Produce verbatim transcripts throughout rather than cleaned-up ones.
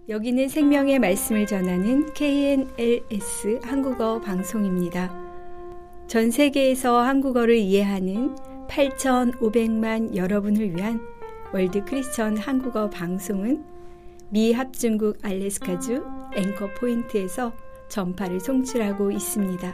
여기는 생명의 말씀을 전하는 케이엔엘에스 한국어 방송입니다. 전 세계에서 한국어를 이해하는 팔천오백만 여러분을 위한 월드 크리스천 한국어 방송은 미 합중국 알래스카주 앵커 포인트에서 전파를 송출하고 있습니다.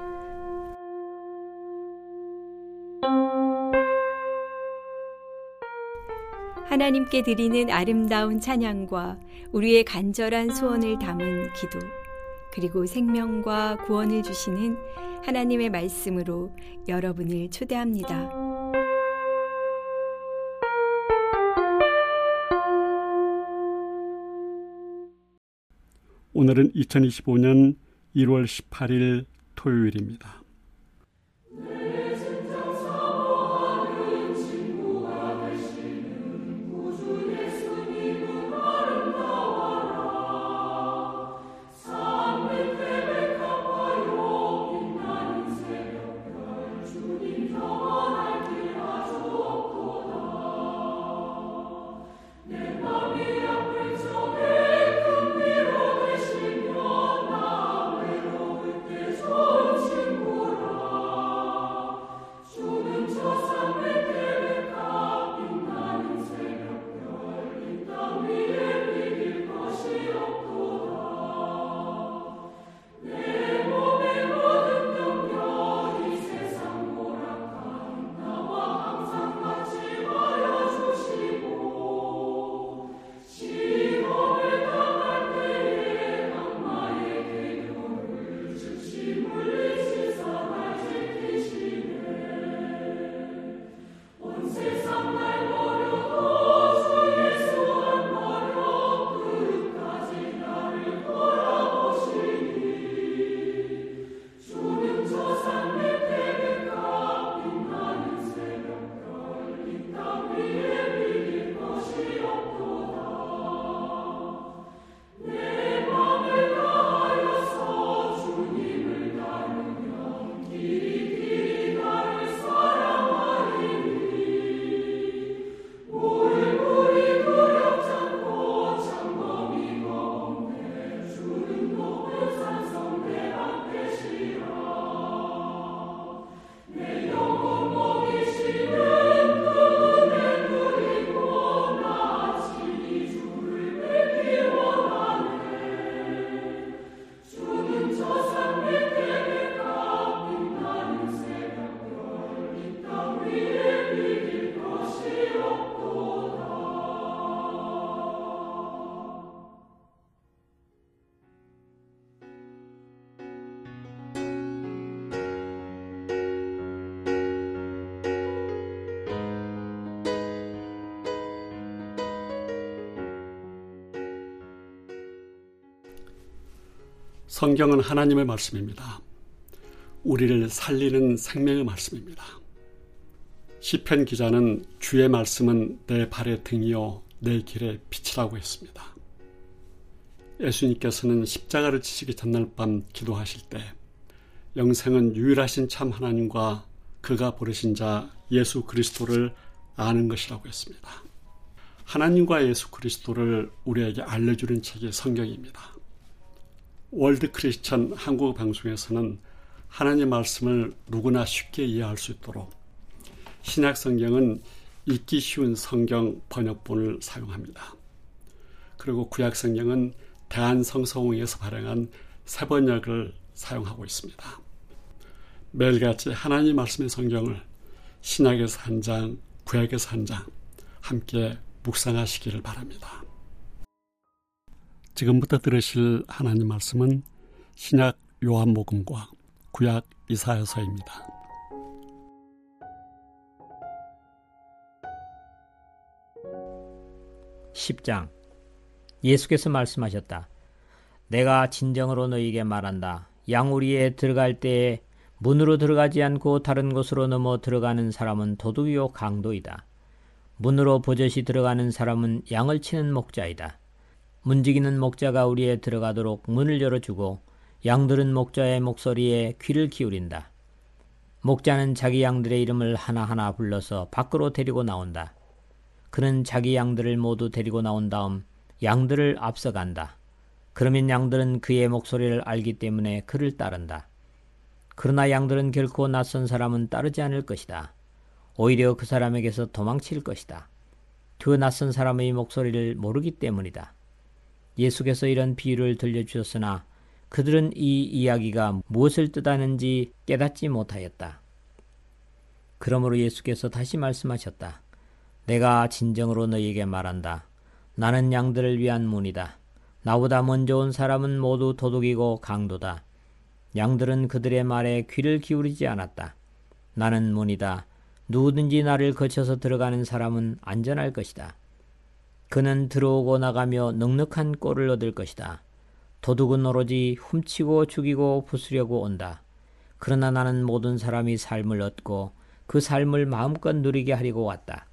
하나님께 드리는 아름다운 찬양과 우리의 간절한 소원을 담은 기도, 그리고 생명과 구원을 주시는 하나님의 말씀으로 여러분을 초대합니다. 오늘은 이천이십오 년 일월 십팔일 토요일입니다. 성경은 하나님의 말씀입니다. 우리를 살리는 생명의 말씀입니다. 시편 기자는 주의 말씀은 내 발의 등이요 내 길의 빛이라고 했습니다. 예수님께서는 십자가를 지시기 전날 밤 기도하실 때 영생은 유일하신 참 하나님과 그가 부르신 자 예수 그리스도를 아는 것이라고 했습니다. 하나님과 예수 그리스도를 우리에게 알려주는 책이 성경입니다. 월드 크리스천 한국어 방송에서는 하나님의 말씀을 누구나 쉽게 이해할 수 있도록 신약 성경은 읽기 쉬운 성경 번역본을 사용합니다. 그리고 구약 성경은 대한성서공회에서 발행한 새 번역을 사용하고 있습니다. 매일같이 하나님 말씀의 성경을 신약에서 한 장, 구약에서 한 장 함께 묵상하시기를 바랍니다. 지금부터 들으실 하나님 말씀은 신약 요한복음과 구약 이사야서입니다. 십 장. 예수께서 말씀하셨다. 내가 진정으로 너희에게 말한다. 양우리에 들어갈 때에 문으로 들어가지 않고 다른 곳으로 넘어 들어가는 사람은 도둑이요 강도이다. 문으로 버젓이 들어가는 사람은 양을 치는 목자이다. 문지기는 목자가 우리에 들어가도록 문을 열어주고 양들은 목자의 목소리에 귀를 기울인다. 목자는 자기 양들의 이름을 하나하나 불러서 밖으로 데리고 나온다. 그는 자기 양들을 모두 데리고 나온 다음 양들을 앞서간다. 그러면 양들은 그의 목소리를 알기 때문에 그를 따른다. 그러나 양들은 결코 낯선 사람은 따르지 않을 것이다. 오히려 그 사람에게서 도망칠 것이다. 그 낯선 사람의 목소리를 모르기 때문이다. 예수께서 이런 비유를 들려주셨으나 그들은 이 이야기가 무엇을 뜻하는지 깨닫지 못하였다. 그러므로 예수께서 다시 말씀하셨다. 내가 진정으로 너희에게 말한다. 나는 양들을 위한 문이다. 나보다 먼저 온 사람은 모두 도둑이고 강도다. 양들은 그들의 말에 귀를 기울이지 않았다. 나는 문이다. 누구든지 나를 거쳐서 들어가는 사람은 안전할 것이다. 그는 들어오고 나가며 넉넉한 꼴을 얻을 것이다. 도둑은 오로지 훔치고 죽이고 부수려고 온다. 그러나 나는 모든 사람이 삶을 얻고 그 삶을 마음껏 누리게 하려고 왔다.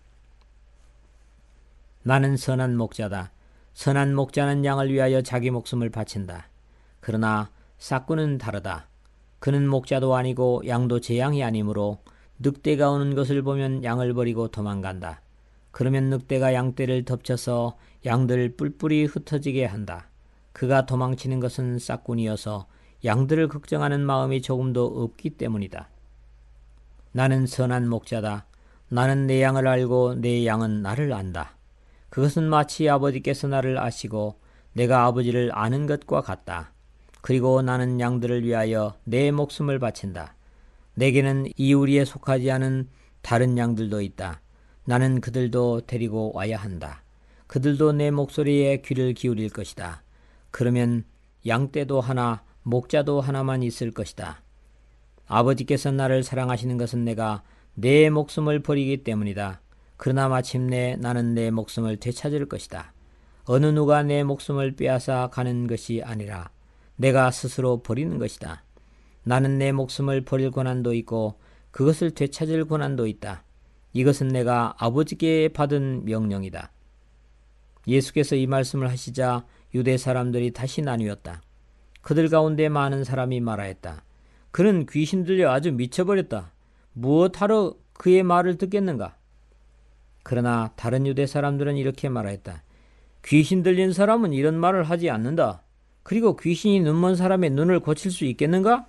나는 선한 목자다. 선한 목자는 양을 위하여 자기 목숨을 바친다. 그러나 싹꾼은 다르다. 그는 목자도 아니고 양도 제 양이 아니므로 늑대가 오는 것을 보면 양을 버리고 도망간다. 그러면 늑대가 양떼를 덮쳐서 양들 뿔뿔이 흩어지게 한다. 그가 도망치는 것은 싹꾼이어서 양들을 걱정하는 마음이 조금도 없기 때문이다. 나는 선한 목자다. 나는 내 양을 알고 내 양은 나를 안다. 그것은 마치 아버지께서 나를 아시고 내가 아버지를 아는 것과 같다. 그리고 나는 양들을 위하여 내 목숨을 바친다. 내게는 이 우리에 속하지 않은 다른 양들도 있다. 나는 그들도 데리고 와야 한다. 그들도 내 목소리에 귀를 기울일 것이다. 그러면 양떼도 하나, 목자도 하나만 있을 것이다. 아버지께서 나를 사랑하시는 것은 내가 내 목숨을 버리기 때문이다. 그러나 마침내 나는 내 목숨을 되찾을 것이다. 어느 누가 내 목숨을 빼앗아 가는 것이 아니라 내가 스스로 버리는 것이다. 나는 내 목숨을 버릴 권한도 있고 그것을 되찾을 권한도 있다. 이것은 내가 아버지께 받은 명령이다. 예수께서 이 말씀을 하시자 유대 사람들이 다시 나뉘었다. 그들 가운데 많은 사람이 말하였다. 그는 귀신 들려 아주 미쳐버렸다. 무엇하러 그의 말을 듣겠는가? 그러나 다른 유대 사람들은 이렇게 말하였다. 귀신 들린 사람은 이런 말을 하지 않는다. 그리고 귀신이 눈먼 사람의 눈을 고칠 수 있겠는가?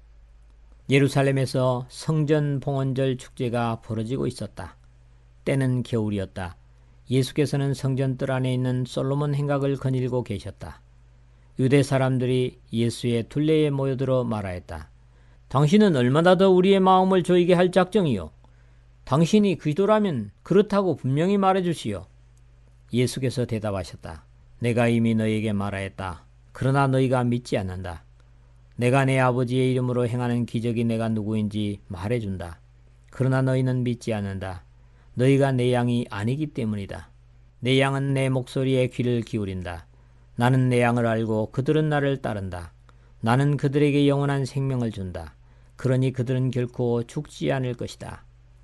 예루살렘에서 성전 봉헌절 축제가 벌어지고 있었다. 때는 겨울이었다. 예수께서는 성전 뜰 안에 있는 솔로몬 행각을 거닐고 계셨다. 유대 사람들이 예수의 둘레에 모여들어 말하였다. 당신은 얼마나 더 우리의 마음을 조이게 할 작정이요? 당신이 그리스도라면 그렇다고 분명히 말해주시오. 예수께서 대답하셨다. 내가 이미 너희에게 말하였다. 그러나 너희가 믿지 않는다. 내가 내 아버지의 이름으로 행하는 기적이 내가 누구인지 말해준다. 그러나 너희는 믿지 않는다. 너희가 내 양이 아니기 때문이다. 내 양은 내 목소리에 귀를 기울인다. 나는 내 양을 알고 그들은 나를 따른다. 나는 그들에게 영원한 생명을 준다. 그러니 그들은 결코 죽지 않을 것이다.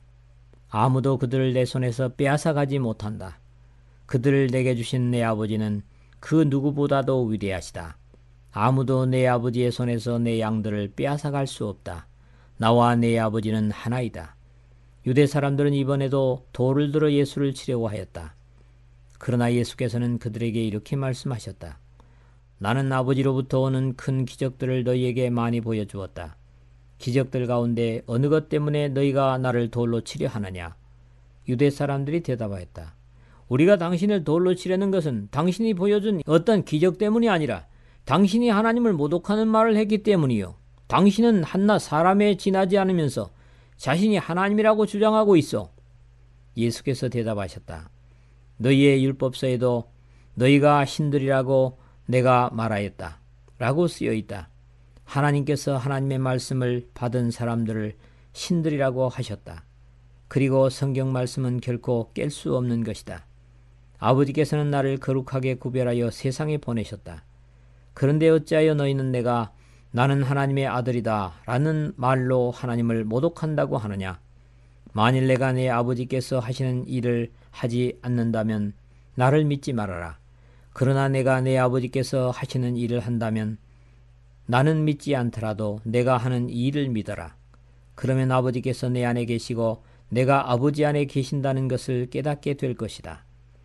아무도 그들을 내 손에서 빼앗아가지 못한다. 그들을 내게 주신 내 아버지는 그 누구보다도 위대하시다. 아무도 내 아버지의 손에서 내 양들을 빼앗아갈 수 없다. 나와 내 아버지는 하나이다. 유대 사람들은 이번에도 돌을 들어 예수를 치려고 하였다. 그러나 예수께서는 그들에게 이렇게 말씀하셨다. 나는 아버지로부터 오는 큰 기적들을 너희에게 많이 보여주었다. 기적들 가운데 어느 것 때문에 너희가 나를 돌로 치려 하느냐? 유대 사람들이 대답하였다. 우리가 당신을 돌로 치려는 것은 당신이 보여준 어떤 기적 때문이 아니라 당신이 하나님을 모독하는 말을 했기 때문이요. 당신은 한낱 사람에 지나지 않으면서 자신이 하나님이라고 주장하고 있어. 예수께서 대답하셨다. 너희의 율법서에도 너희가 신들이라고 내가 말하였다. 라고 쓰여있다. 하나님께서 하나님의 말씀을 받은 사람들을 신들이라고 하셨다. 그리고 성경 말씀은 결코 깰 수 없는 것이다. 아버지께서는 나를 거룩하게 구별하여 세상에 보내셨다. 그런데 어찌하여 너희는 내가 나는 하나님의 아들이다 라는 말로 하나님을 모독한다고 하느냐? 만일 내가 내 아버지께서 하시는 일을 하지 않는다면 나를 믿지 말아라. 그러나 내가 내 아버지께서 하시는 일을 한다면 나는 믿지 않더라도 내가 하는 이 일을 믿어라. 그러면 아버지께서 내 안에 계시고 내가 아버지 안에 계신다는 것을 깨닫게 될 것이다.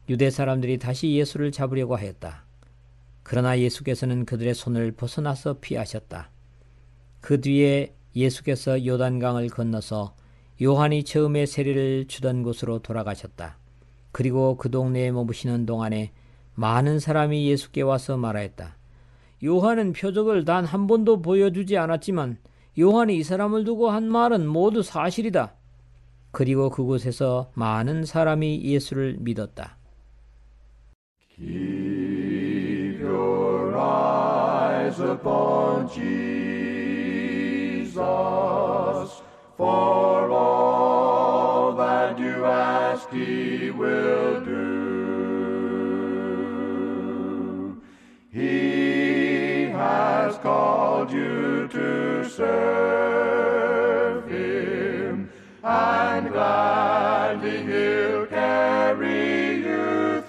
유대 사람들이 다시 예수를 잡으려고 하였다. 그러나 예수께서는 그들의 손을 벗어나서 피하셨다. 그 뒤에 예수께서 요단강을 건너서 요한이 처음에 세례를 주던 곳으로 돌아가셨다. 그리고 그 동네에 머무시는 동안에 많은 사람이 예수께 와서 말하였다. 요한은 표적을 단 한 번도 보여주지 않았지만 요한이 이 사람을 두고 한 말은 모두 사실이다. 그리고 그곳에서 많은 사람이 예수를 믿었다. Keep your eyes upon Jesus, for all that you ask He will do. He has called you to serve Him, and gladly He'll carry you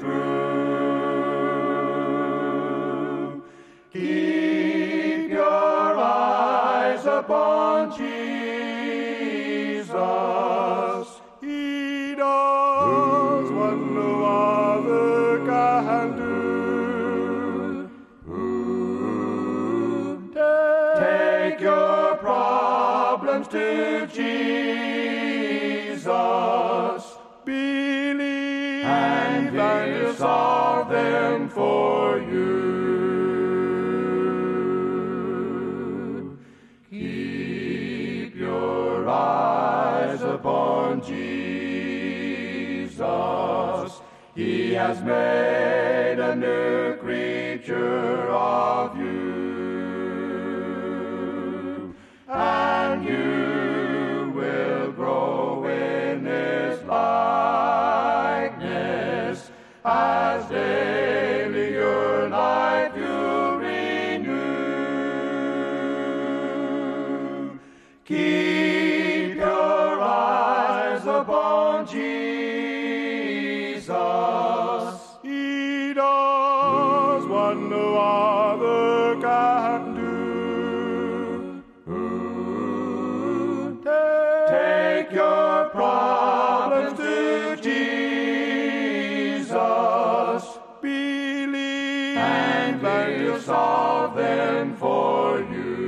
through. Keep your eyes upon Jesus. He does what no other can do. Take your problems to Jesus. Believe and He'll solve them for you. Keep your eyes upon Jesus. He has made a new creature of you, and you will grow in His likeness as daily your life you renew. Keep your eyes upon Jesus. He does what no other can do. Take your problems to Jesus. Believe and He'll solve them for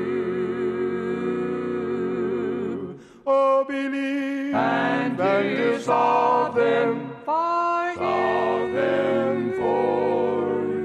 you. Oh, believe and He'll solve them for solve them for you.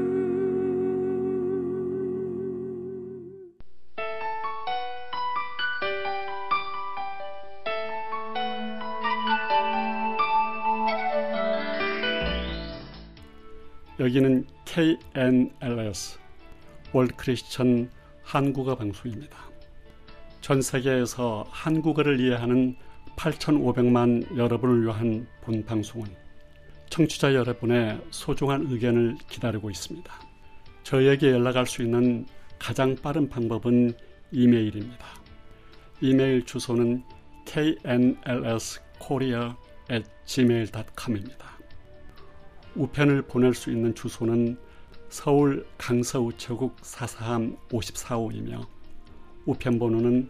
여기는 케이엔엘에스 월드 크리스천 한국어 방송입니다. 전 세계에서 한국어를 이해하는 팔천오백만 여러분을 위한 본 방송은 청취자 여러분의 소중한 의견을 기다리고 있습니다. 저에게 연락할 수 있는 가장 빠른 방법은 이메일입니다. 이메일 주소는 케이엔엘에스코리아 앳 지메일 닷컴입니다. 우편을 보낼 수 있는 주소는 서울 강서우체국 사사함 오십사호이며 우편번호는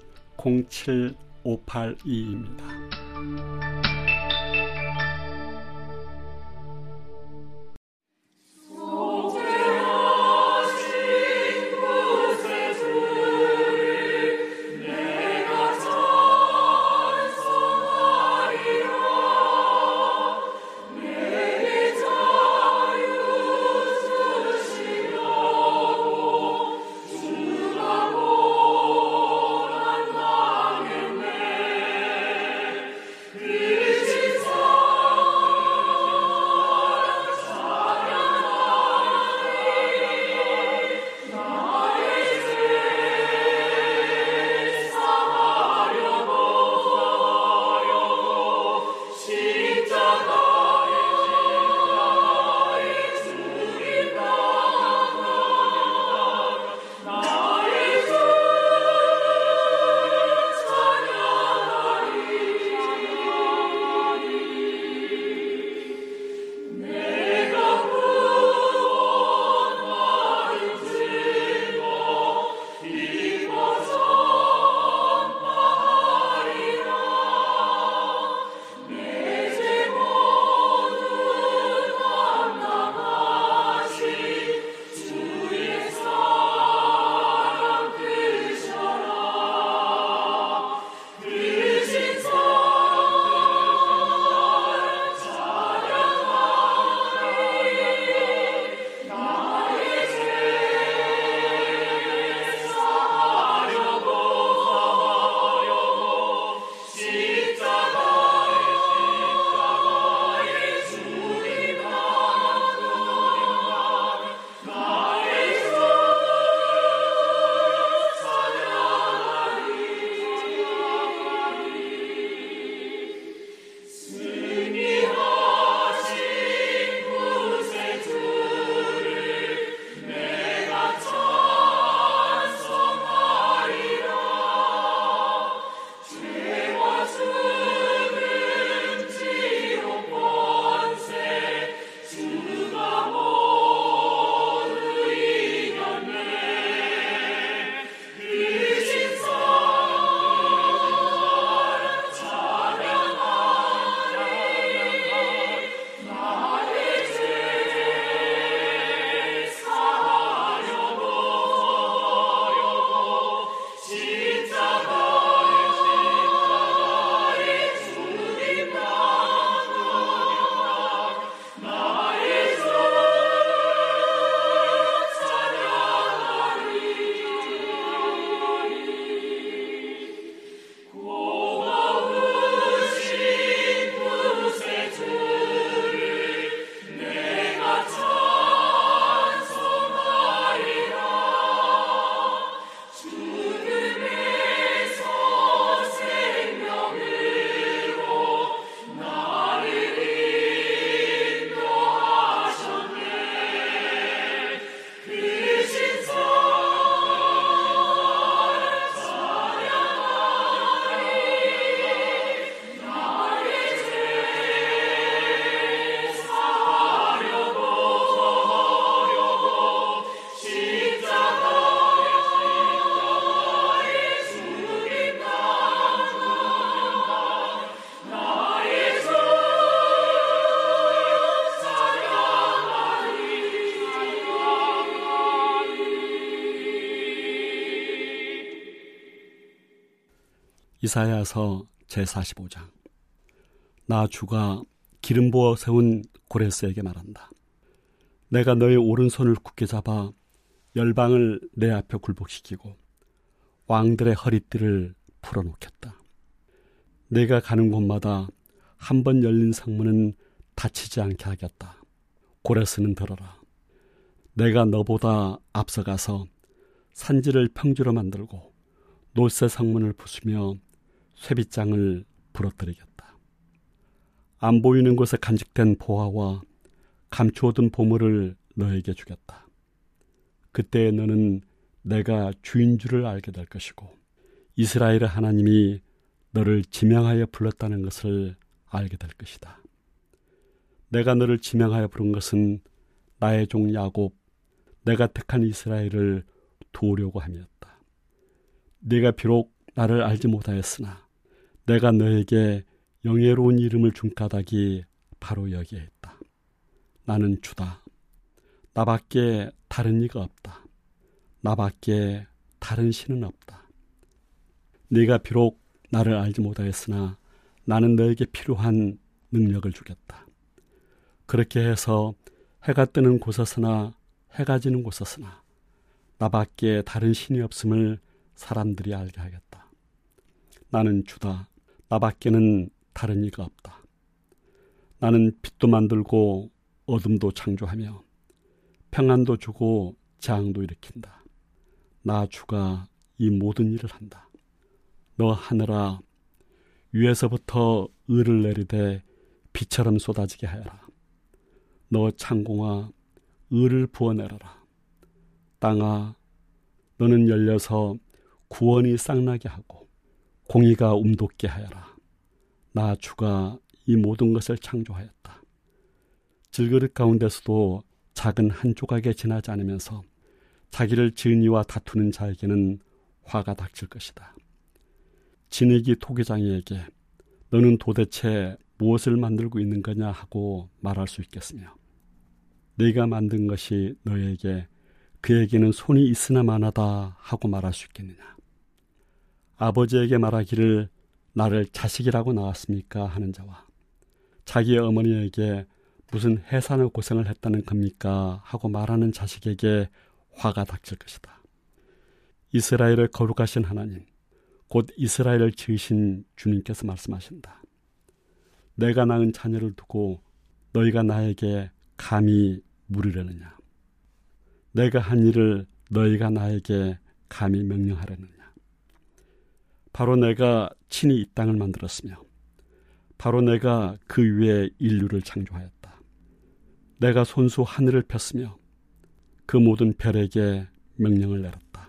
공칠오팔이입니다. Yeah. 이사야서 제사십오 장. 나 주가 기름 부어 세운 고레스에게 말한다. 내가 너의 오른손을 굳게 잡아 열방을 내 앞에 굴복시키고 왕들의 허리띠를 풀어놓겠다. 내가 가는 곳마다 한 번 열린 상문은 닫히지 않게 하겠다. 고레스는 들어라. 내가 너보다 앞서가서 산지를 평지로 만들고 노새 성문을 부수며 쇠빗장을 부러뜨리겠다. 안 보이는 곳에 간직된 보화와 감추어둔 보물을 너에게 주겠다. 그때 너는 내가 주인 줄을 알게 될 것이고 이스라엘의 하나님이 너를 지명하여 불렀다는 것을 알게 될 것이다. 내가 너를 지명하여 부른 것은 나의 종 야곱, 내가 택한 이스라엘을 도우려고 함이었다. 네가 비록 나를 알지 못하였으나 내가 너에게 영예로운 이름을 준 까닭이 바로 여기에 있다. 나는 주다. 나밖에 다른 이가 없다. 나밖에 다른 신은 없다. 네가 비록 나를 알지 못하였으나 나는 너에게 필요한 능력을 주겠다. 그렇게 해서 해가 뜨는 곳에서나 해가 지는 곳에서나 나밖에 다른 신이 없음을 사람들이 알게 하겠다. 나는 주다. 나밖에는 다른 이가 없다. 나는 빛도 만들고 어둠도 창조하며 평안도 주고 재앙도 일으킨다. 나 주가 이 모든 일을 한다. 너 하늘아, 위에서부터 을을 내리되 비처럼 쏟아지게 하여라. 너 창공아, 을을 부어내려라. 땅아, 너는 열려서 구원이 쌍나게 하고 공의가 움돋게 하여라. 나 주가 이 모든 것을 창조하였다. 질그릇 가운데서도 작은 한 조각에 지나지 않으면서 자기를 지은 이와 다투는 자에게는 화가 닥칠 것이다. 진흙이 토기장이에게 너는 도대체 무엇을 만들고 있는 거냐 하고 말할 수 있겠으며 네가 만든 것이 너에게 그에게는 손이 있으나 마나다 하고 말할 수 있겠느냐. 아버지에게 말하기를 나를 자식이라고 낳았습니까 하는 자와 자기의 어머니에게 무슨 해산의 고생을 했다는 겁니까 하고 말하는 자식에게 화가 닥칠 것이다. 이스라엘을 거룩하신 하나님, 곧 이스라엘을 지으신 주님께서 말씀하신다. 내가 낳은 자녀를 두고 너희가 나에게 감히 물으려느냐. 내가 한 일을 너희가 나에게 감히 명령하려느냐. 바로 내가 친히 이 땅을 만들었으며 바로 내가 그 위에 인류를 창조하였다. 내가 손수 하늘을 폈으며 그 모든 별에게 명령을 내렸다.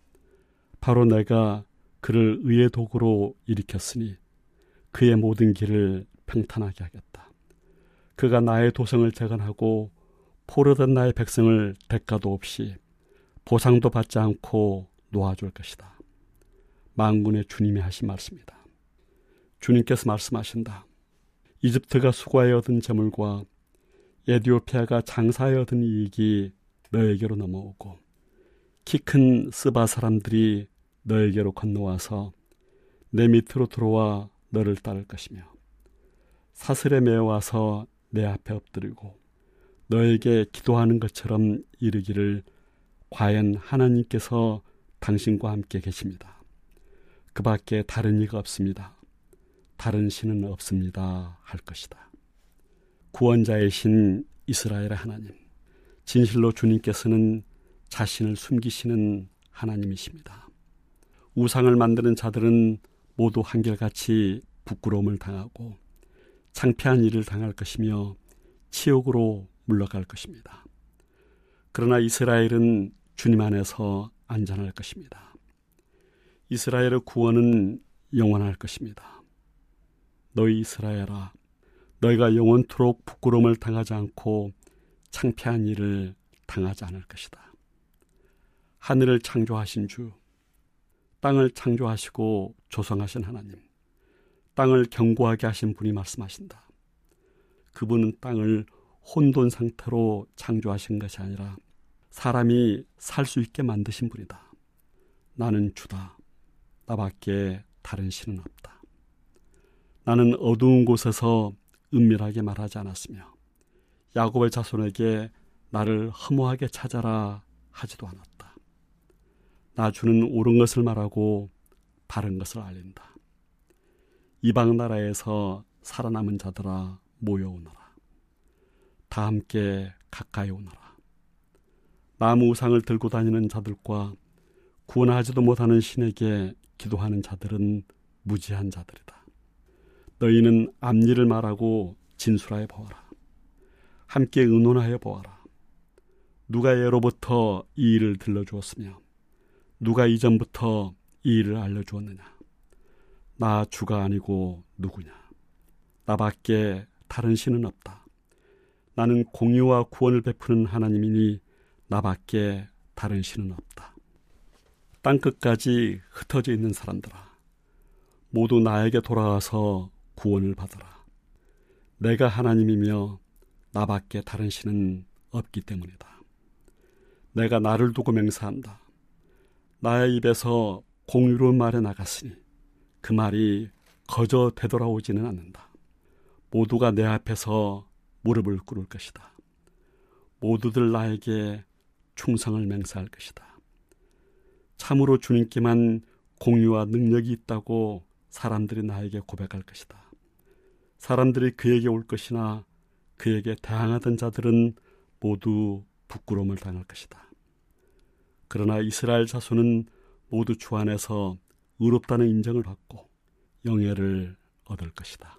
바로 내가 그를 의의 도구로 일으켰으니 그의 모든 길을 평탄하게 하겠다. 그가 나의 도성을 재건하고 포로된 나의 백성을 대가도 없이 보상도 받지 않고 놓아줄 것이다. 만군의 주님이 하신 말씀이다. 주님께서 말씀하신다. 이집트가 수고하여 얻은 재물과 에디오피아가 장사하여 얻은 이익이 너에게로 넘어오고 키 큰 스바 사람들이 너에게로 건너와서 내 밑으로 들어와 너를 따를 것이며 사슬에 매어와서 내 앞에 엎드리고 너에게 기도하는 것처럼 이르기를 과연 하나님께서 당신과 함께 계십니다. 그 밖에 다른 이가 없습니다. 다른 신은 없습니다. 할 것이다. 구원자의 신 이스라엘의 하나님, 진실로 주님께서는 자신을 숨기시는 하나님이십니다. 우상을 만드는 자들은 모두 한결같이 부끄러움을 당하고 창피한 일을 당할 것이며 치욕으로 물러갈 것입니다. 그러나 이스라엘은 주님 안에서 안전할 것입니다. 이스라엘의 구원은 영원할 것입니다. 너희 이스라엘아, 너희가 영원토록 부끄러움을 당하지 않고 창피한 일을 당하지 않을 것이다. 하늘을 창조하신 주, 땅을 창조하시고 조성하신 하나님, 땅을 견고하게 하신 분이 말씀하신다. 그분은 땅을 혼돈 상태로 창조하신 것이 아니라 사람이 살 수 있게 만드신 분이다. 나는 주다. 나밖에 다른 신은 없다. 나는 어두운 곳에서 은밀하게 말하지 않았으며 야곱의 자손에게 나를 허무하게 찾아라 하지도 않았다. 나 주는 옳은 것을 말하고 바른 것을 알린다. 이방 나라에서 살아남은 자들아 모여오너라. 다 함께 가까이 오너라. 나무 우상을 들고 다니는 자들과 구원하지도 못하는 신에게 기도하는 자들은 무지한 자들이다. 너희는 앞일을 말하고 진술하여 보아라. 함께 의논하여 보아라. 누가 예로부터 이 일을 들려주었으며 누가 이전부터 이 일을 알려주었느냐. 나 주가 아니고 누구냐. 나밖에 다른 신은 없다. 나는 공의와 구원을 베푸는 하나님이니 나밖에 다른 신은 없다. 땅끝까지 흩어져 있는 사람들아, 모두 나에게 돌아와서 구원을 받아라. 내가 하나님이며 나밖에 다른 신은 없기 때문이다. 내가 나를 두고 맹세한다. 나의 입에서 공의로운 말이 나갔으니 그 말이 거저 되돌아오지는 않는다. 모두가 내 앞에서 무릎을 꿇을 것이다. 모두들 나에게 충성을 맹세할 것이다. 참으로 주님께만 공의와 능력이 있다고 사람들이 나에게 고백할 것이다. 사람들이 그에게 올 것이나 그에게 대항하던 자들은 모두 부끄러움을 당할 것이다. 그러나 이스라엘 자손은 모두 주 안에서 의롭다는 인정을 받고 영예를 얻을 것이다.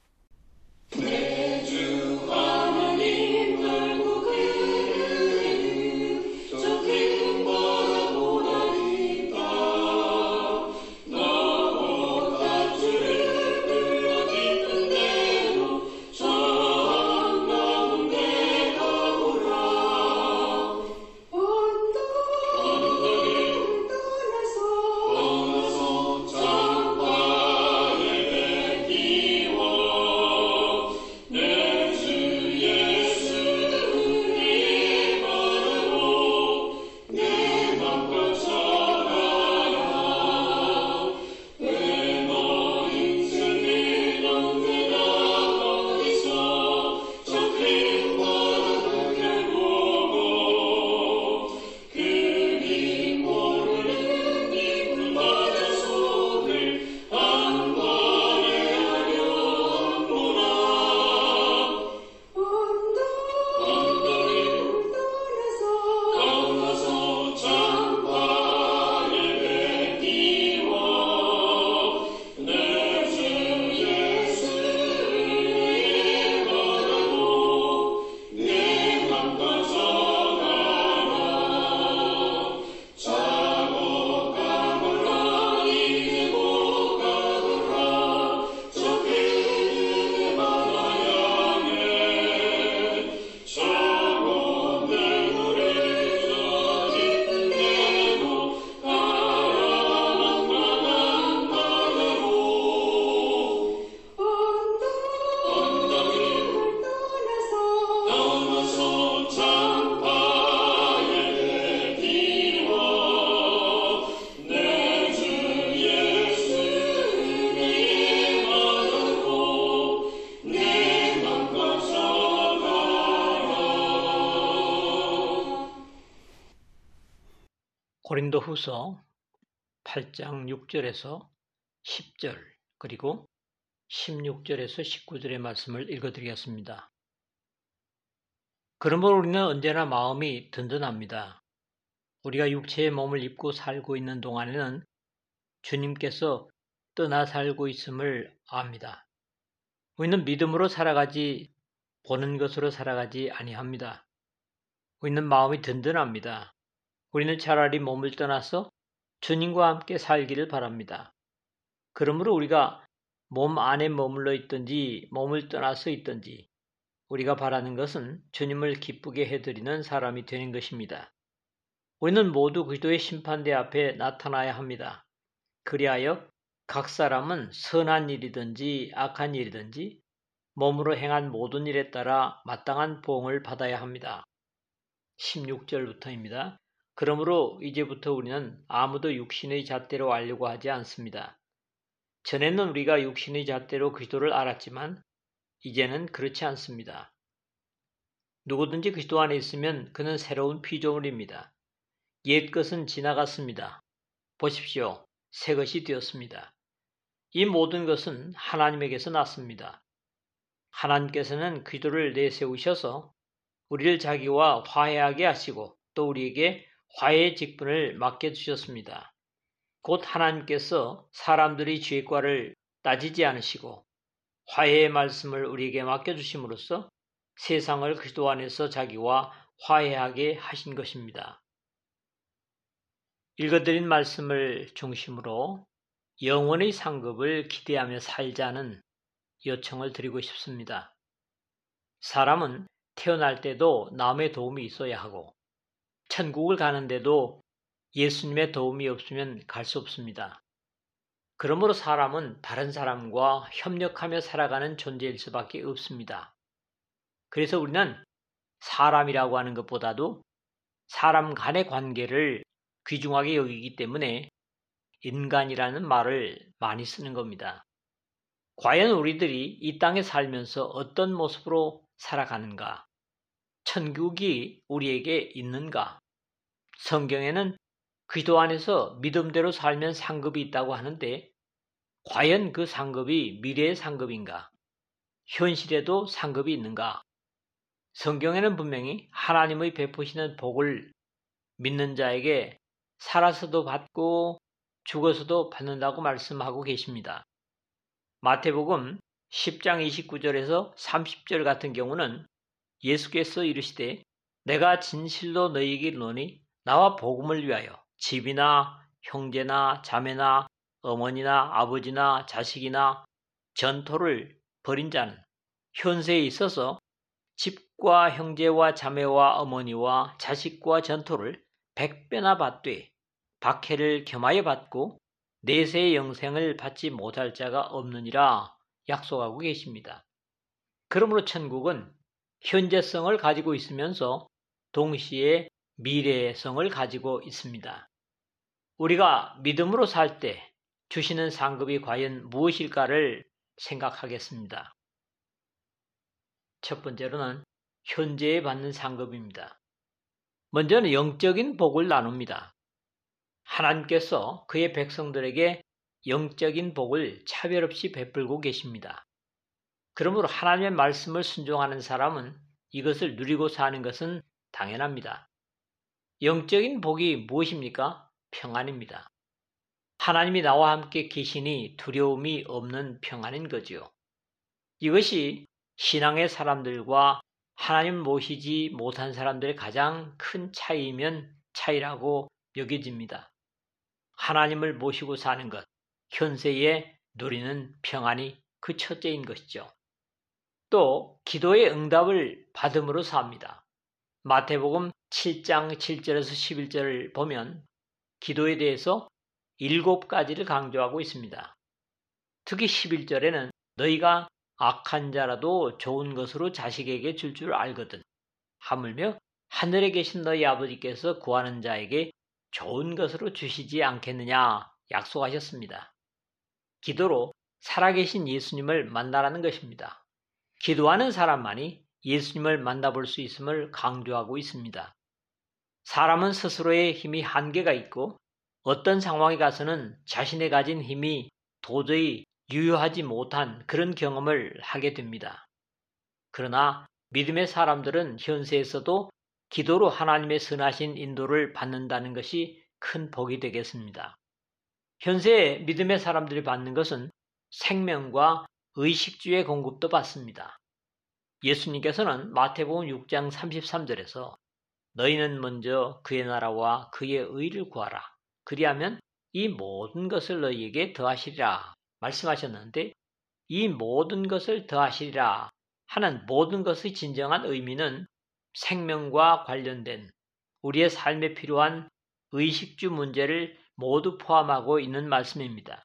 고린도후서 팔 장 육 절에서 십 절 그리고 십육 절에서 십구 절의 말씀을 읽어드리겠습니다. 그러므로 우리는 언제나 마음이 든든합니다. 우리가 육체의 몸을 입고 살고 있는 동안에는 주님께서 떠나 살고 있음을 압니다. 우리는 믿음으로 살아가지 보는 것으로 살아가지 아니합니다. 우리는 마음이 든든합니다. 우리는 차라리 몸을 떠나서 주님과 함께 살기를 바랍니다. 그러므로 우리가 몸 안에 머물러 있든지 몸을 떠나서 있든지 우리가 바라는 것은 주님을 기쁘게 해드리는 사람이 되는 것입니다. 우리는 모두 그리스도의 심판대 앞에 나타나야 합니다. 그리하여 각 사람은 선한 일이든지 악한 일이든지 몸으로 행한 모든 일에 따라 마땅한 보응을 받아야 합니다. 십육 절부터입니다. 그러므로 이제부터 우리는 아무도 육신의 잣대로 알려고 하지 않습니다. 전에는 우리가 육신의 잣대로 그리스도를 알았지만 이제는 그렇지 않습니다. 누구든지 그리스도 안에 있으면 그는 새로운 피조물입니다. 옛 것은 지나갔습니다. 보십시오. 새 것이 되었습니다. 이 모든 것은 하나님에게서 났습니다. 하나님께서는 그리스도를 내세우셔서 우리를 자기와 화해하게 하시고 또 우리에게 화해의 직분을 맡겨주셨습니다. 곧 하나님께서 사람들의 죄과를 따지지 않으시고 화해의 말씀을 우리에게 맡겨주심으로써 세상을 그리스도 안에서 자기와 화해하게 하신 것입니다. 읽어드린 말씀을 중심으로 영원의 상급을 기대하며 살자는 요청을 드리고 싶습니다. 사람은 태어날 때도 남의 도움이 있어야 하고 천국을 가는데도 예수님의 도움이 없으면 갈 수 없습니다. 그러므로 사람은 다른 사람과 협력하며 살아가는 존재일 수밖에 없습니다. 그래서 우리는 사람이라고 하는 것보다도 사람 간의 관계를 귀중하게 여기기 때문에 인간이라는 말을 많이 쓰는 겁니다. 과연 우리들이 이 땅에 살면서 어떤 모습으로 살아가는가? 천국이 우리에게 있는가? 성경에는 그리스도 안에서 믿음대로 살면 상급이 있다고 하는데 과연 그 상급이 미래의 상급인가? 현실에도 상급이 있는가? 성경에는 분명히 하나님의 베푸시는 복을 믿는 자에게 살아서도 받고 죽어서도 받는다고 말씀하고 계십니다. 마태복음 십 장 이십구 절에서 삼십 절 같은 경우는 예수께서 이르시되 내가 진실로 너희에게 이르노니 나와 복음을 위하여 집이나 형제나 자매나 어머니나 아버지나 자식이나 전토를 벌인 자는 현세에 있어서 집과 형제와 자매와 어머니와 자식과 전토를 백배나 받되 박해를 겸하여 받고 내세의 영생을 받지 못할 자가 없느니라 약속하고 계십니다. 그러므로 천국은 현재성을 가지고 있으면서 동시에 미래성을 가지고 있습니다. 우리가 믿음으로 살 때 주시는 상급이 과연 무엇일까를 생각하겠습니다. 첫 번째로는 현재에 받는 상급입니다. 먼저는 영적인 복을 나눕니다. 하나님께서 그의 백성들에게 영적인 복을 차별 없이 베풀고 계십니다. 그러므로 하나님의 말씀을 순종하는 사람은 이것을 누리고 사는 것은 당연합니다. 영적인 복이 무엇입니까? 평안입니다. 하나님이 나와 함께 계시니 두려움이 없는 평안인 거지요. 이것이 신앙의 사람들과 하나님 모시지 못한 사람들의 가장 큰 차이면 차이라고 여겨집니다. 하나님을 모시고 사는 것, 현세에 누리는 평안이 그 첫째인 것이죠. 또 기도의 응답을 받음으로 삽니다. 마태복음 칠 장 칠 절에서 십일 절을 보면 기도에 대해서 일곱 가지를 강조하고 있습니다. 특히 십일 절에는 너희가 악한 자라도 좋은 것으로 자식에게 줄 줄 알거든. 하물며 하늘에 계신 너희 아버지께서 구하는 자에게 좋은 것으로 주시지 않겠느냐 약속하셨습니다. 기도로 살아계신 예수님을 만나라는 것입니다. 기도하는 사람만이 예수님을 만나볼 수 있음을 강조하고 있습니다. 사람은 스스로의 힘이 한계가 있고 어떤 상황에 가서는 자신의 가진 힘이 도저히 유효하지 못한 그런 경험을 하게 됩니다. 그러나 믿음의 사람들은 현세에서도 기도로 하나님의 선하신 인도를 받는다는 것이 큰 복이 되겠습니다. 현세에 믿음의 사람들이 받는 것은 생명과 의식주의 공급도 받습니다. 예수님께서는 마태복음 육 장 삼십삼 절에서 너희는 먼저 그의 나라와 그의 의를 구하라. 그리하면 이 모든 것을 너희에게 더하시리라 말씀하셨는데 이 모든 것을 더하시리라 하는 모든 것의 진정한 의미는 생명과 관련된 우리의 삶에 필요한 의식주 문제를 모두 포함하고 있는 말씀입니다.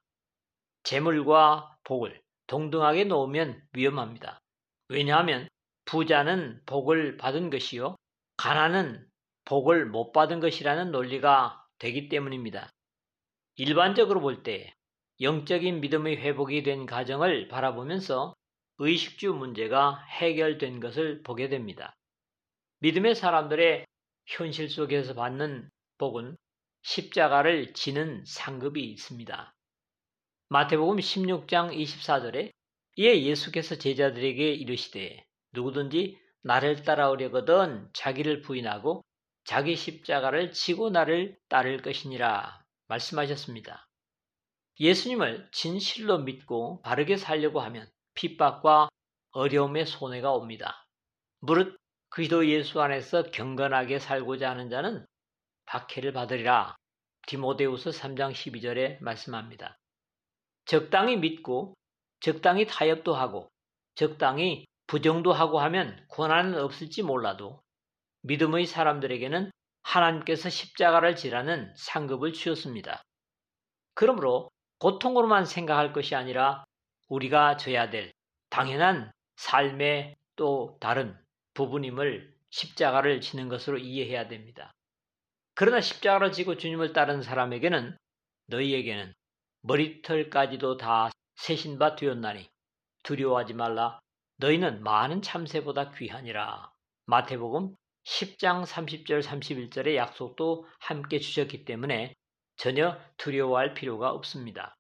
재물과 복을 동등하게 놓으면 위험합니다. 왜냐하면 부자는 복을 받은 것이요 가난은 복을 못 받은 것이라는 논리가 되기 때문입니다. 일반적으로 볼 때 영적인 믿음의 회복이 된 가정을 바라보면서 의식주 문제가 해결된 것을 보게 됩니다. 믿음의 사람들의 현실 속에서 받는 복은 십자가를 지는 상급이 있습니다. 마태복음 십육 장 이십사 절에 이에 예수께서 제자들에게 이르시되 누구든지 나를 따라오려거든 자기를 부인하고 자기 십자가를 지고 나를 따를 것이니라 말씀하셨습니다. 예수님을 진실로 믿고 바르게 살려고 하면 핍박과 어려움의 손해가 옵니다. 무릇 그리스도 예수 안에서 경건하게 살고자 하는 자는 박해를 받으리라. 디모데후서 삼 장 십이 절에 말씀합니다. 적당히 믿고 적당히 타협도 하고 적당히 부정도 하고 하면 고난은 없을지 몰라도 믿음의 사람들에게는 하나님께서 십자가를 지라는 상급을 주셨습니다. 그러므로 고통으로만 생각할 것이 아니라 우리가 져야 될 당연한 삶의 또 다른 부분임을 십자가를 지는 것으로 이해해야 됩니다. 그러나 십자가를 지고 주님을 따르는 사람에게는 너희에게는 머리털까지도 다 세신 바 되었나니 두려워하지 말라. 너희는 많은 참새보다 귀하니라. 마태복음 십 장 삼십 절 삼십일 절의 약속도 함께 주셨기 때문에 전혀 두려워할 필요가 없습니다.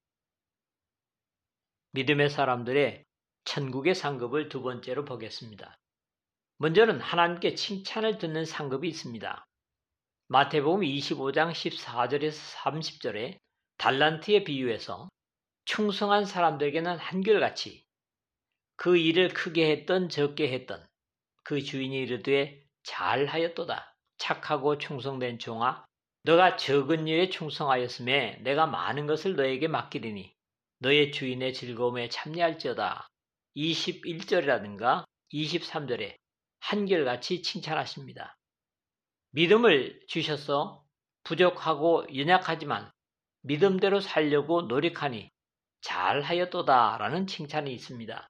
믿음의 사람들의 천국의 상급을 두 번째로 보겠습니다. 먼저는 하나님께 칭찬을 듣는 상급이 있습니다. 마태복음 이십오 장 십사 절에서 삼십 절에 달란트의 비유에서 충성한 사람들에게는 한결같이 그 일을 크게 했던 적게 했던 그 주인이 이르되 잘하였도다. 착하고 충성된 종아, 너가 적은 일에 충성하였음에 내가 많은 것을 너에게 맡기리니 너의 주인의 즐거움에 참여할지어다. 이십일 절이라든가 이십삼 절에 한결같이 칭찬하십니다. 믿음을 주셔서 부족하고 연약하지만 믿음대로 살려고 노력하니 잘하였도다 라는 칭찬이 있습니다.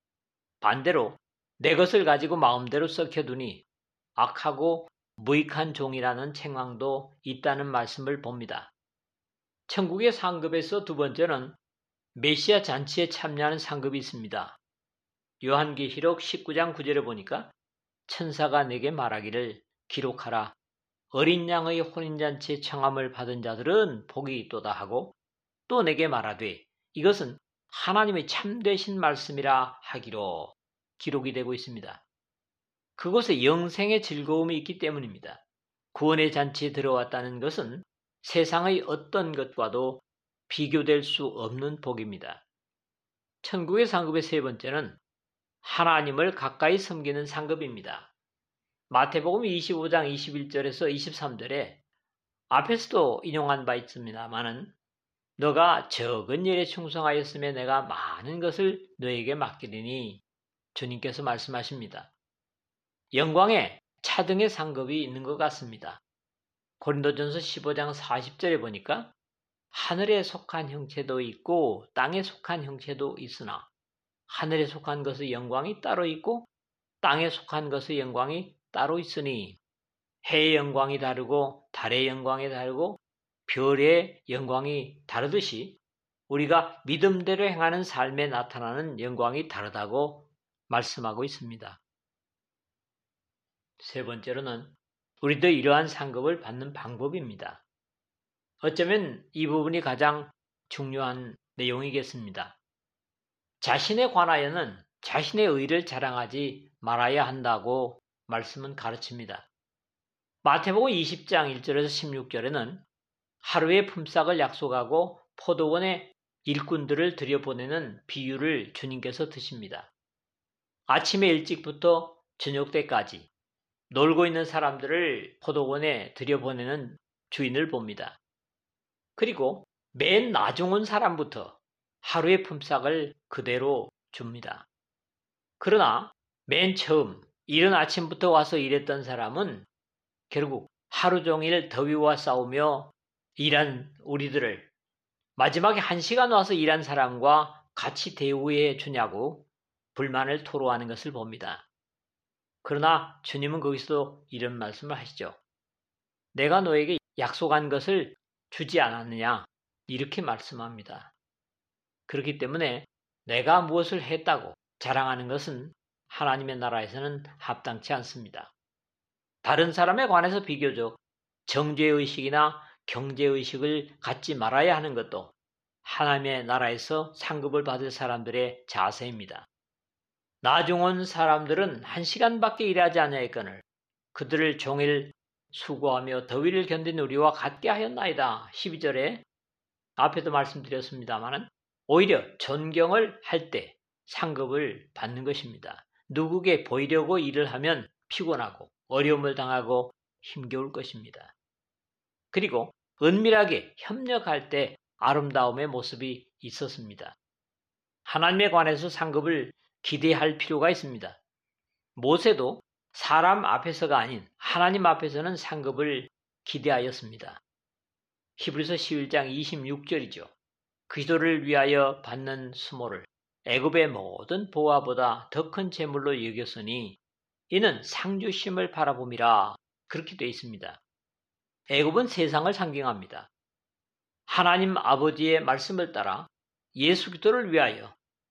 반대로 내 것을 가지고 마음대로 썩혀두니 악하고 무익한 종이라는 책망도 있다는 말씀을 봅니다. 천국의 상급에서 두 번째는 메시아 잔치에 참여하는 상급이 있습니다. 요한계시록 십구 장 구 절에 보니까 천사가 내게 말하기를 기록하라. 어린 양의 혼인잔치에 청함을 받은 자들은 복이 있도다 하고 또 내게 말하되 이것은 하나님의 참되신 말씀이라 하기로 기록이 되고 있습니다. 그곳에 영생의 즐거움이 있기 때문입니다. 구원의 잔치에 들어왔다는 것은 세상의 어떤 것과도 비교될 수 없는 복입니다. 천국의 상급의 세 번째는 하나님을 가까이 섬기는 상급입니다. 마태복음 이십오 장 이십일 절에서 이십삼 절에 앞에서도 인용한 바 있습니다마는 너가 적은 일에 충성하였으면 내가 많은 것을 너에게 맡기리니 주님께서 말씀하십니다. 영광에 차등의 상급이 있는 것 같습니다. 고린도전서 십오 장 사십 절에 보니까 하늘에 속한 형체도 있고 땅에 속한 형체도 있으나 하늘에 속한 것의 영광이 따로 있고 땅에 속한 것의 영광이 따로 있으니 해의 영광이 다르고 달의 영광이 다르고 별의 영광이 다르듯이 우리가 믿음대로 행하는 삶에 나타나는 영광이 다르다고 말씀하고 있습니다. 세 번째로는 우리도 이러한 상급을 받는 방법입니다. 어쩌면 이 부분이 가장 중요한 내용이겠습니다. 자신에 관하여는 자신의 의를 자랑하지 말아야 한다고 말씀은 가르칩니다. 마태복음 이십 장 일 절에서 십육 절에는 하루의 품삯을 약속하고 포도원에 일꾼들을 들여보내는 비유를 주님께서 드십니다. 아침에 일찍부터 저녁 때까지 놀고 있는 사람들을 포도원에 들여보내는 주인을 봅니다. 그리고 맨 나중 온 사람부터 하루의 품삯을 그대로 줍니다. 그러나 맨 처음 이른 아침부터 와서 일했던 사람은 결국 하루 종일 더위와 싸우며 일한 우리들을 마지막에 한 시간 와서 일한 사람과 같이 대우해 주냐고 불만을 토로하는 것을 봅니다. 그러나 주님은 거기서 이런 말씀을 하시죠. 내가 너에게 약속한 것을 주지 않았느냐? 이렇게 말씀합니다. 그렇기 때문에 내가 무엇을 했다고 자랑하는 것은 하나님의 나라에서는 합당치 않습니다. 다른 사람에 관해서 비교적 정죄의식이나 경제의식을 갖지 말아야 하는 것도 하나님의 나라에서 상급을 받을 사람들의 자세입니다. 나중 온 사람들은 한 시간밖에 일하지 아니하였거늘 그들을 종일 수고하며 더위를 견딘 우리와 같게 하였나이다. 십이 절에 앞에도 말씀드렸습니다만 오히려 존경을 할 때 상급을 받는 것입니다. 누구에게 보이려고 일을 하면 피곤하고 어려움을 당하고 힘겨울 것입니다. 그리고 은밀하게 협력할 때 아름다움의 모습이 있었습니다. 하나님에 관해서 상급을 기대할 필요가 있습니다. 모세도 사람 앞에서가 아닌 하나님 앞에서는 상급을 기대하였습니다. 히브리서 십일 장 이십육 절이죠. 그리스도를 위하여 받는 수모를 애굽의 모든 보화보다 더 큰 재물로 여겼으니 이는 상주심을 바라봄이라 그렇게 되어 있습니다. 애굽은 세상을 상징합니다. 하나님 아버지의 말씀을 따라 예수 그리스도를 위하여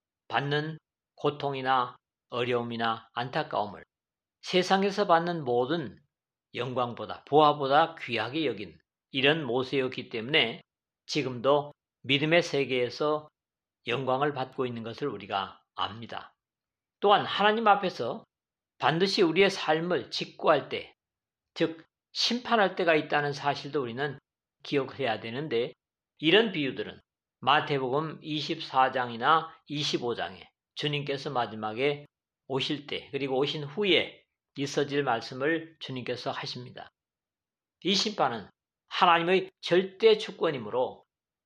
받는 고통이나 어려움이나 안타까움을 세상에서 받는 모든 영광보다 보화보다 귀하게 여긴 이런 모세였기 때문에 지금도 믿음의 세계에서 영광을 받고 있는 것을 우리가 압니다. 또한 하나님 앞에서 반드시 우리의 삶을 직고할 때, 즉 심판할 때가 있다는 사실도 우리는 기억해야 되는데 이런 비유들은 마태복음 이십사 장이나 이십오 장에 주님께서 마지막에 오실 때 그리고 오신 후에 있어질 말씀을 주님께서 하십니다. 이 심판은 하나님의 절대 주권이므로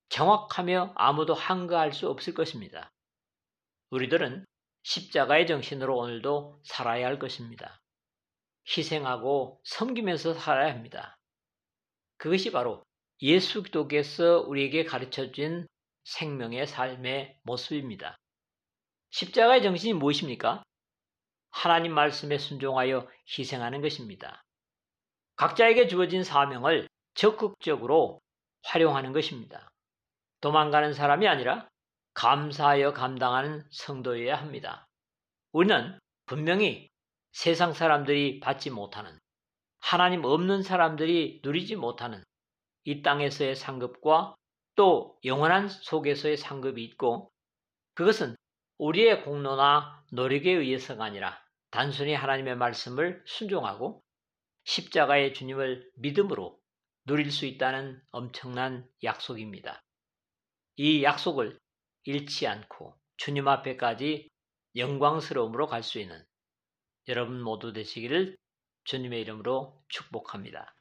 정확하며 아무도 항거할 수 없을 것입니다. 우리들은 십자가의 정신으로 오늘도 살아야 할 것입니다. 희생하고 섬기면서 살아야 합니다. 그것이 바로 예수 그리스도께서 우리에게 가르쳐준 생명의 삶의 모습입니다. 십자가의 정신이 무엇입니까? 하나님 말씀에 순종하여 희생하는 것입니다. 각자에게 주어진 사명을 적극적으로 활용하는 것입니다. 도망가는 사람이 아니라 감사하여 감당하는 성도여야 합니다. 우리는 분명히 세상 사람들이 받지 못하는, 하나님 없는 사람들이 누리지 못하는 이 땅에서의 상급과 또 영원한 속에서의 상급이 있고 그것은 우리의 공로나 노력에 의해서가 아니라 단순히 하나님의 말씀을 순종하고 십자가의 주님을 믿음으로 누릴 수 있다는 엄청난 약속입니다. 이 약속을 잃지 않고 주님 앞에까지 영광스러움으로 갈 수 있는 여러분 모두 되시기를 주님의 이름으로 축복합니다.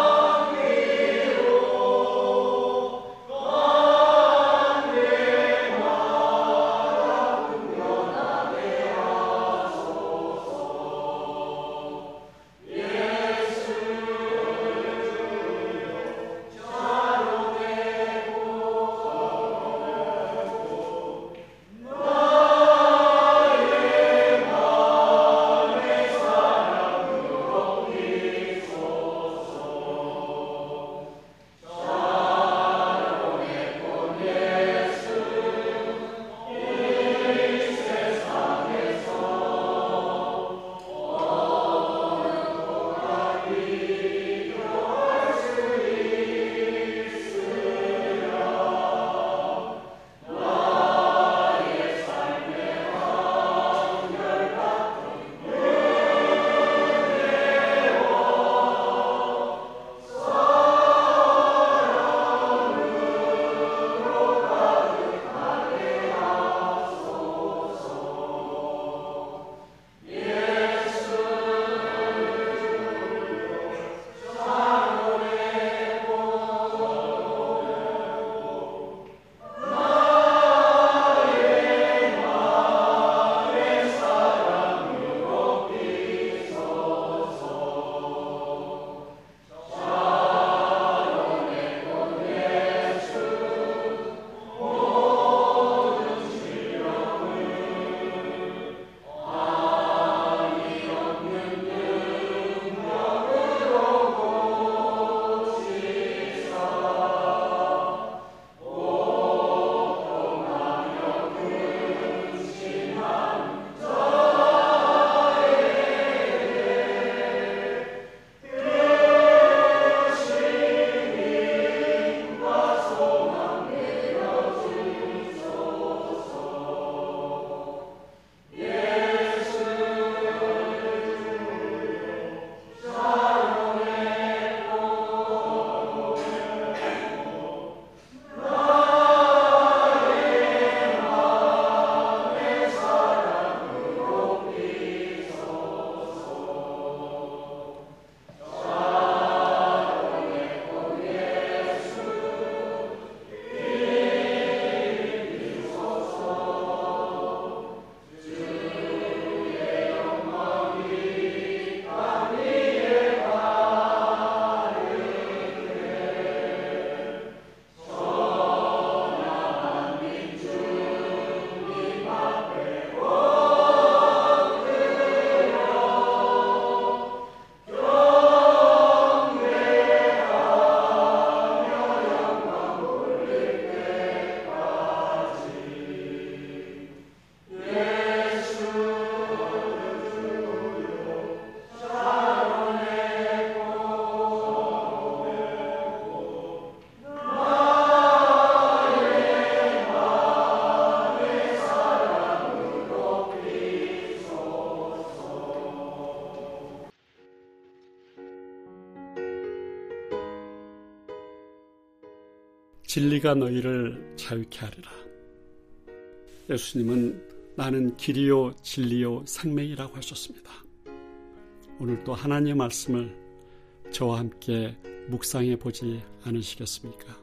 Oh 진리가 너희를 자유케 하리라. 예수님은 나는 길이요 진리요 생명이라고 하셨습니다. 오늘 또 하나님의 말씀을 저와 함께 묵상해 보지 않으시겠습니까?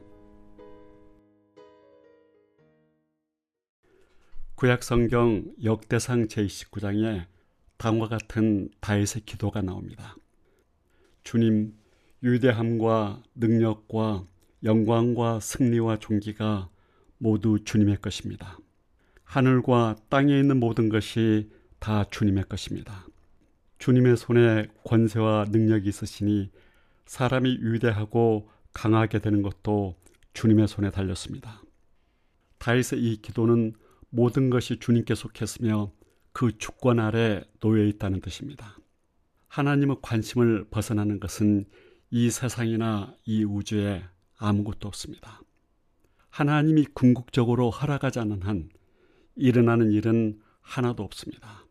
구약성경 역대상 제이십구 장에 다음과 같은 다윗의 기도가 나옵니다. 주님, 위대함과 능력과 영광과 승리와 존귀가 모두 주님의 것입니다. 하늘과 땅에 있는 모든 것이 다 주님의 것입니다. 주님의 손에 권세와 능력이 있으시니 사람이 위대하고 강하게 되는 것도 주님의 손에 달렸습니다. 다윗의 이 기도는 모든 것이 주님께 속했으며 그 주권 아래 놓여 있다는 뜻입니다. 하나님의 관심을 벗어나는 것은 이 세상이나 이 우주에 아무것도 없습니다. 하나님이 궁극적으로 허락하지 않은 한 일어나는 일은 하나도 없습니다.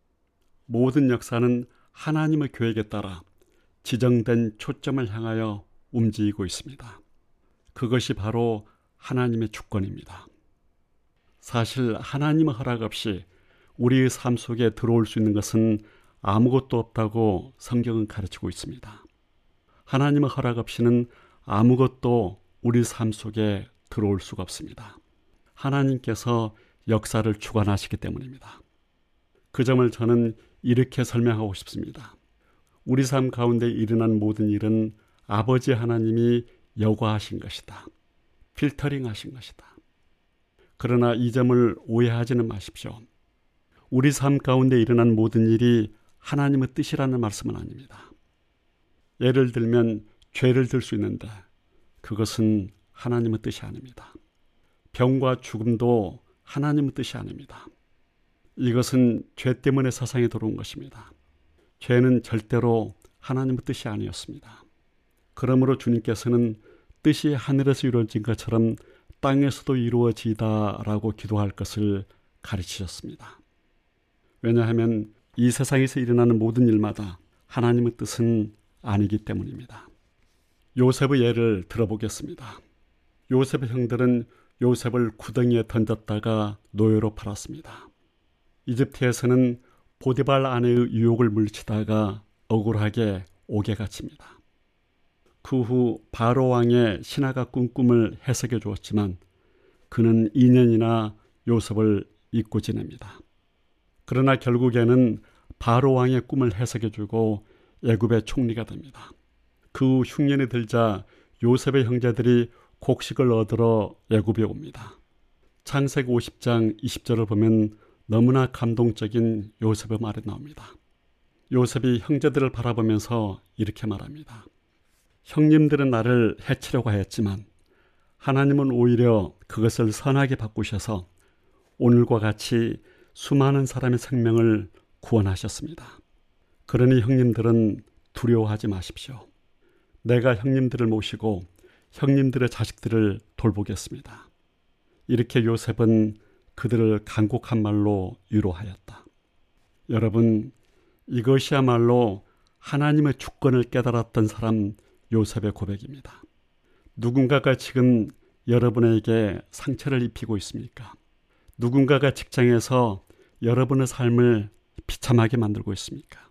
모든 역사는 하나님의 계획에 따라 지정된 초점을 향하여 움직이고 있습니다. 그것이 바로 하나님의 주권입니다. 사실 하나님의 허락 없이 우리의 삶 속에 들어올 수 있는 것은 아무것도 없다고 성경은 가르치고 있습니다. 하나님의 허락 없이는 아무것도 우리 삶 속에 들어올 수가 없습니다. 하나님께서 역사를 주관하시기 때문입니다. 그 점을 저는 이렇게 설명하고 싶습니다. 우리 삶 가운데 일어난 모든 일은 아버지 하나님이 여과하신 것이다. 필터링 하신 것이다. 그러나 이 점을 오해하지는 마십시오. 우리 삶 가운데 일어난 모든 일이 하나님의 뜻이라는 말씀은 아닙니다. 예를 들면 죄를 들 수 있는데 그것은 하나님의 뜻이 아닙니다. 병과 죽음도 하나님의 뜻이 아닙니다. 이것은 죄 때문에 세상에 들어온 것입니다. 죄는 절대로 하나님의 뜻이 아니었습니다. 그러므로 주님께서는 뜻이 하늘에서 이루어진 것처럼 땅에서도 이루어지다라고 기도할 것을 가르치셨습니다. 왜냐하면 이 세상에서 일어나는 모든 일마다 하나님의 뜻은 아니기 때문입니다. 요셉의 예를 들어보겠습니다. 요셉의 형들은 요셉을 구덩이에 던졌다가 노예로 팔았습니다. 이집트에서는 보디발 아내의 유혹을 물리치다가 억울하게 옥에 갇힙니다. 그 후 바로 왕의 신하가 꾼 꿈을 해석해 주었지만 그는 이 년이나 요셉을 잊고 지냅니다. 그러나 결국에는 바로 왕의 꿈을 해석해 주고 애굽의 총리가 됩니다. 그 후 흉년이 들자 요셉의 형제들이 곡식을 얻으러 애굽에 옵니다. 창세기 오십 장 이십 절을 보면 너무나 감동적인 요셉의 말이 나옵니다. 요셉이 형제들을 바라보면서 이렇게 말합니다. 형님들은 나를 해치려고 하였지만 하나님은 오히려 그것을 선하게 바꾸셔서 오늘과 같이 수많은 사람의 생명을 구원하셨습니다. 그러니 형님들은 두려워하지 마십시오. 내가 형님들을 모시고 형님들의 자식들을 돌보겠습니다. 이렇게 요셉은 그들을 간곡한 말로 위로하였다. 여러분, 이것이야말로 하나님의 주권을 깨달았던 사람 요셉의 고백입니다. 누군가가 지금 여러분에게 상처를 입히고 있습니까? 누군가가 직장에서 여러분의 삶을 비참하게 만들고 있습니까?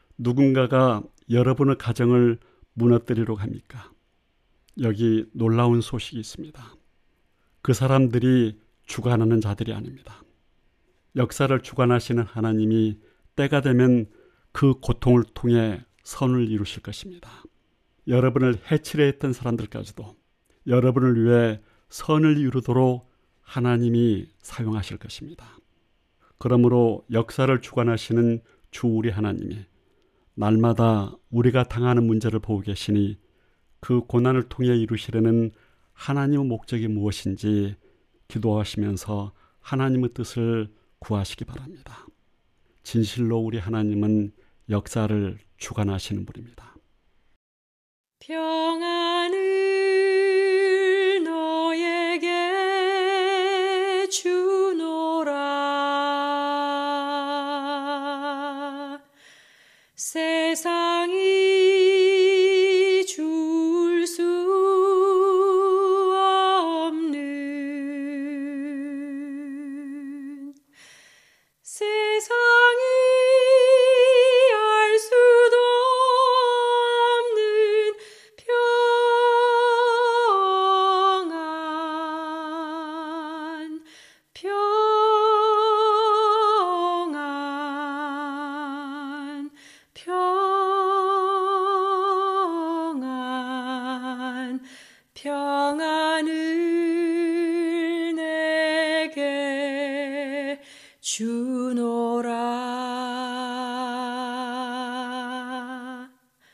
누군가가 여러분의 가정을 무너뜨리려고 합니까? 여기 놀라운 소식이 있습니다. 그 사람들이 주관하는 자들이 아닙니다. 역사를 주관하시는 하나님이 때가 되면 그 고통을 통해 선을 이루실 것입니다. 여러분을 해치려 했던 사람들까지도 여러분을 위해 선을 이루도록 하나님이 사용하실 것입니다. 그러므로 역사를 주관하시는 주 우리 하나님이 날마다 우리가 당하는 문제를 보고 계시니 그 고난을 통해 이루시려는 하나님의 목적이 무엇인지 기도하시면서 하나님의 뜻을 구하시기 바랍니다. 진실로 우리 하나님은 역사를 주관하시는 분입니다. 평안을 너에게 주노라. 세상이 줄 수 주노라.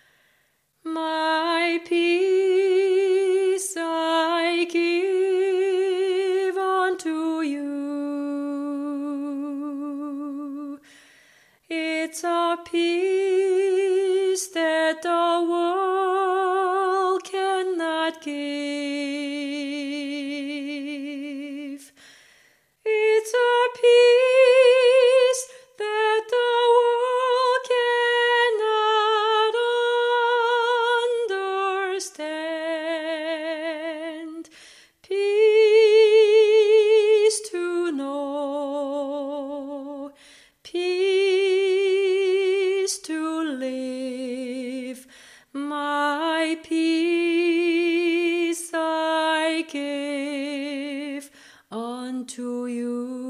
My peace I give unto you. It's a peace that the world cannot give. It's a peace that the world cannot understand. Peace to know, peace to live. My peace I give unto you.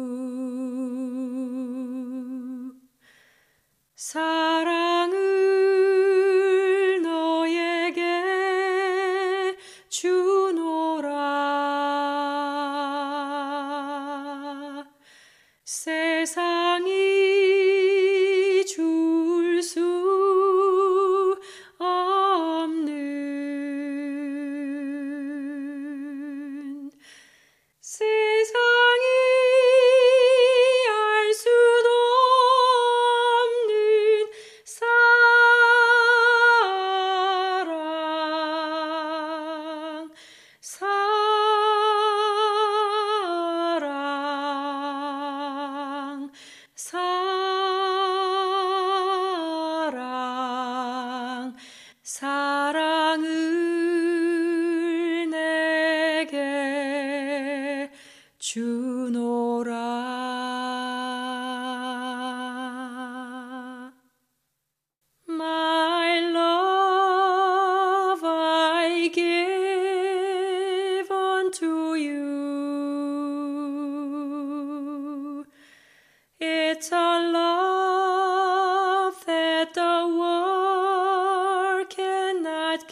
사랑을 너에게 주노라. 세상이 줄 수 없는, 세상이 알 수도 없는 사랑, 사랑, 사랑, 사랑을 내게 주노라. My love I give unto you. It's a love that the world cannot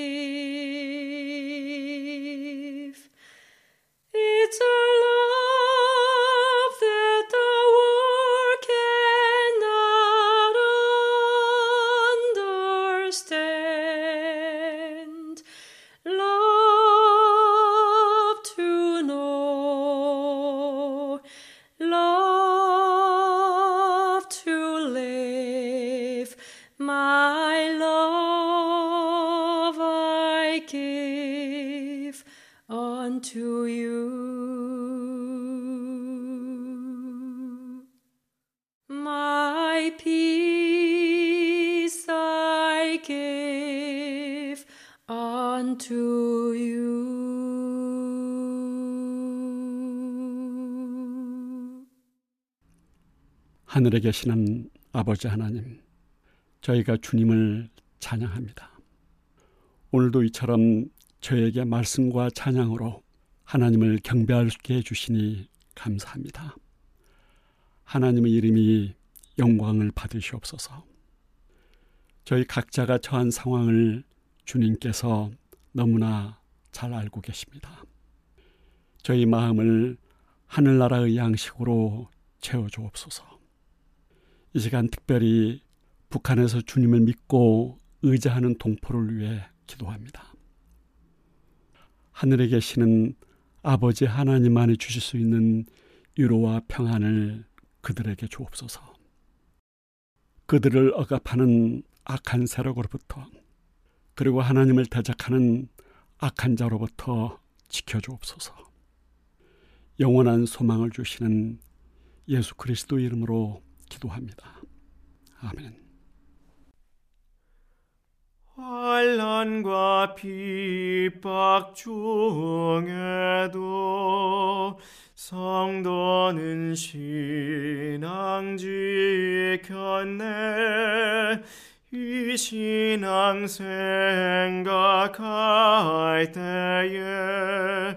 give. It's a love that the world cannot understand. Love to know, love to live. My love I give unto you. My peace I give unto you. 하늘에 계시는 아버지 하나님, 저희가 주님을 찬양합니다. 오늘도 이처럼 저에게 말씀과 찬양으로 하나님을 경배할 수 있게 해주시니 감사합니다. 하나님의 이름이 영광을 받으시옵소서. 저희 각자가 처한 상황을 주님께서 너무나 잘 알고 계십니다. 저희 마음을 하늘나라의 양식으로 채워주옵소서. 이 시간 특별히 북한에서 주님을 믿고 의지하는 동포를 위해 기도합니다. 하늘에 계시는 아버지 하나님만이 주실 수 있는 위로와 평안을 그들에게 주옵소서. 그들을 억압하는 악한 세력으로부터, 그리고 하나님을 대적하는 악한 자로부터 지켜주옵소서. 영원한 소망을 주시는 예수 그리스도 이름으로 기도합니다. 아멘. 환난과 핍박 중에도 성도는 신앙 지켰네. 이 신앙 생각할 때에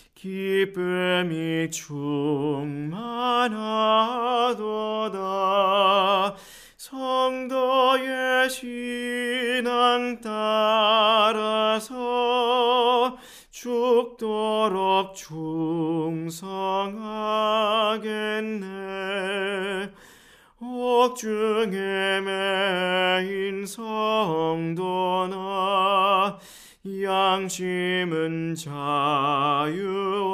기쁨이 충만하도다. 성도의 신앙 따라서 죽도록 충성하겠네. 복중에 매인 성도나 양심은 자유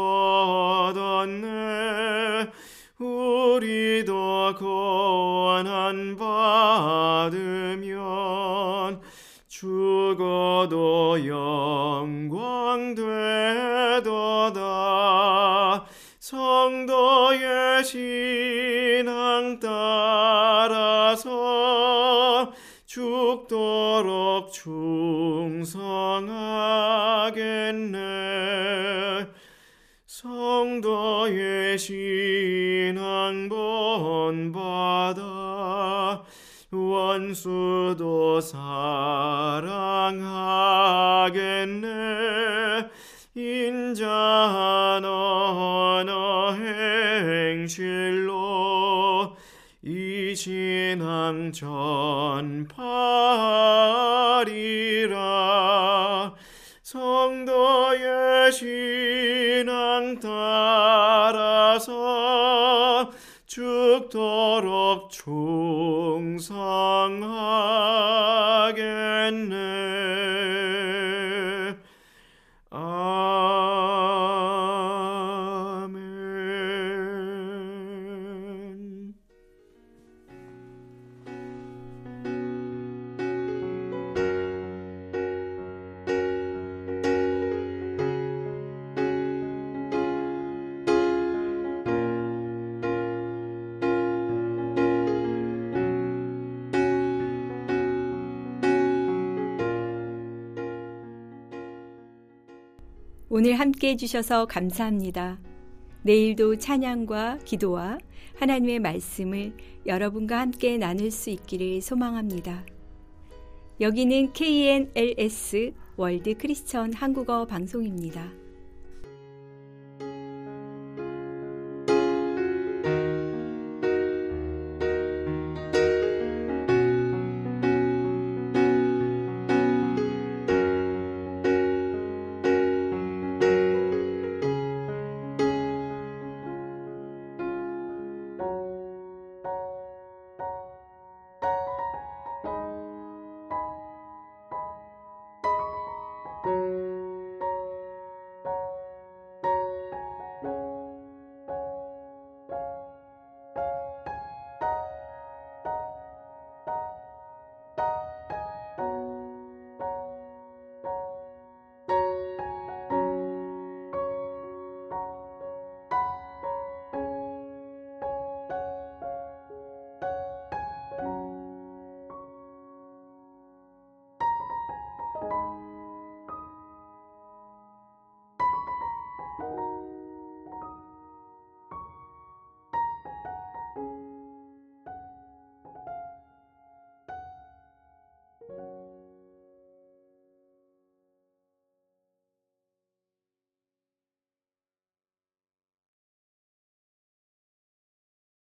얻었네. 우리도 고난 받으면 죽어도 영광 되도다. 성도의 신앙 따라서 죽도록 충성하겠네. 성도의 신앙 본받아 원수도 사랑하겠네. 인자한 언어 행실로 이 신앙 전파리라. 성도의 신앙 따라서 죽도록 충성하겠네. 아멘. 오늘 함께 해주셔서 감사합니다. 내일도 찬양과 기도와 하나님의 말씀을 여러분과 함께 나눌 수 있기를 소망합니다. 여기는 케이엔엘에스 월드 크리스천 한국어 방송입니다.